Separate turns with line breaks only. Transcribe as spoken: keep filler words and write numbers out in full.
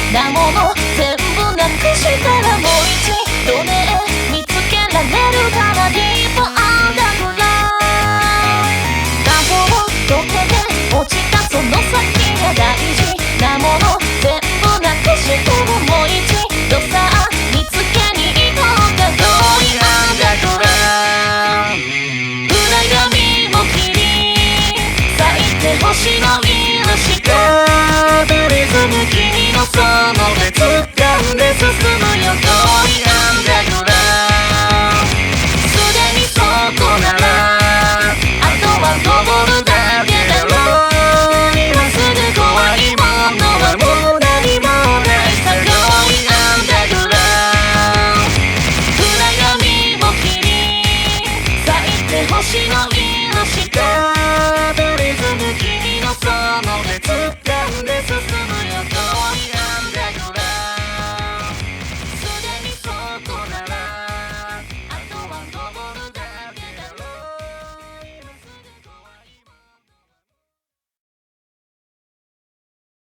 なもの全部なくしたらもう一度ね見つけられるからディープアンダーグラウンド魔法溶けて落ちたその先が大事なもの全部なくしてももう一度さあ見つけに行こうか。ゴーイアンダーグラウンド暗闇も切り裂いて星の色したリズム君のその手掴んで進むよ。ゴーイアンダーグラウンドすでにそこならあとは登るだけだろう。今すぐ怖いものはもう何もないさ。ゴーイアンダーグラウンド暗闇も切り裂いて星の